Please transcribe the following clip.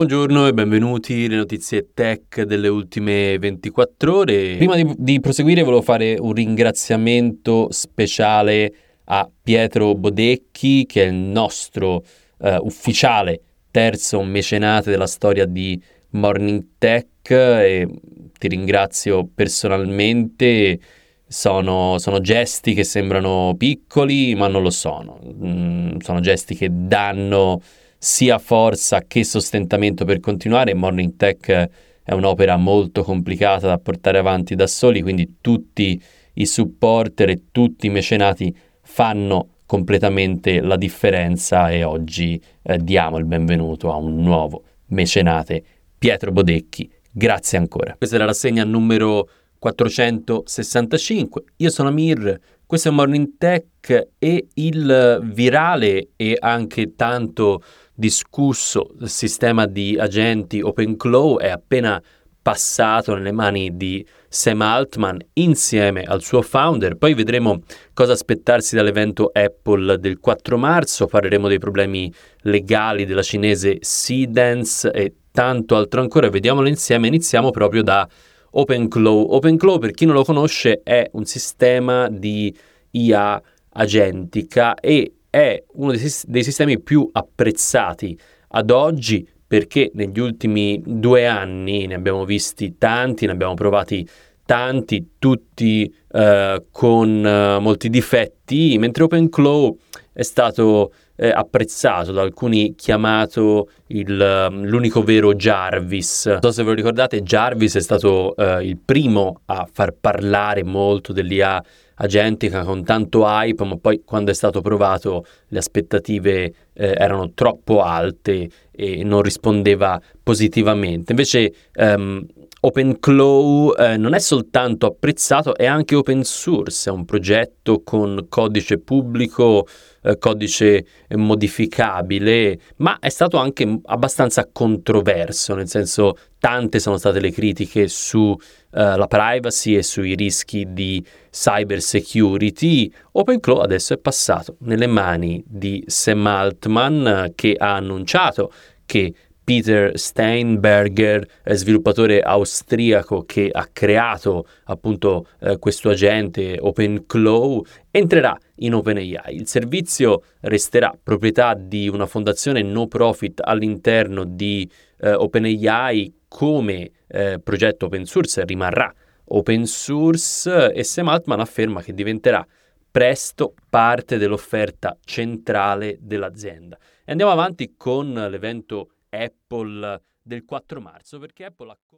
Buongiorno e benvenuti alle notizie tech delle ultime 24 ore. Prima di proseguire volevo fare un ringraziamento speciale a Pietro Bodecchi, che è il nostro ufficiale terzo mecenate della storia di Morning Tech, e ti ringrazio personalmente. Sono gesti che sembrano piccoli, ma non lo sono. Sono gesti che danno sia forza che sostentamento per continuare. Morning Tech è un'opera molto complicata da portare avanti da soli, quindi tutti i supporter e tutti i mecenati fanno completamente la differenza, e oggi diamo il benvenuto a un nuovo mecenate, Pietro Bodecchi. Grazie ancora. Questa è la rassegna numero 465. Io sono Amir, questo è Morning Tech, e il virale e anche tanto discusso sistema di agenti OpenClaw è appena passato nelle mani di Sam Altman insieme al suo founder. Poi vedremo cosa aspettarsi dall'evento Apple del 4 marzo, parleremo dei problemi legali della cinese Seedance e tanto altro ancora. Vediamolo insieme. Iniziamo proprio da OpenClaw. OpenClaw, per chi non lo conosce, è un sistema di IA agentica e è uno dei sistemi più apprezzati ad oggi, perché negli ultimi 2 anni ne abbiamo visti tanti, ne abbiamo provati tanti, tutti con molti difetti, mentre OpenClaw è stato apprezzato da alcuni, chiamato l'unico vero Jarvis. Non so se ve lo ricordate, Jarvis è stato il primo a far parlare molto dell'IA agentica con tanto hype, ma poi quando è stato provato le aspettative erano troppo alte e non rispondeva positivamente. Invece OpenClaw non è soltanto apprezzato, è anche open source, è un progetto con codice pubblico, codice modificabile, ma è stato anche abbastanza controverso, nel senso tante sono state le critiche su la privacy e sui rischi di cyber security. OpenClaw adesso è passato nelle mani di Sam Altman, che ha annunciato che Peter Steinberger, sviluppatore austriaco che ha creato appunto questo agente OpenClaw, entrerà in OpenAI. Il servizio resterà proprietà di una fondazione no profit all'interno di OpenAI. Come progetto open source rimarrà open source, e Sam Altman afferma che diventerà presto parte dell'offerta centrale dell'azienda. E andiamo avanti con l'evento Apple del 4 marzo, perché Apple ha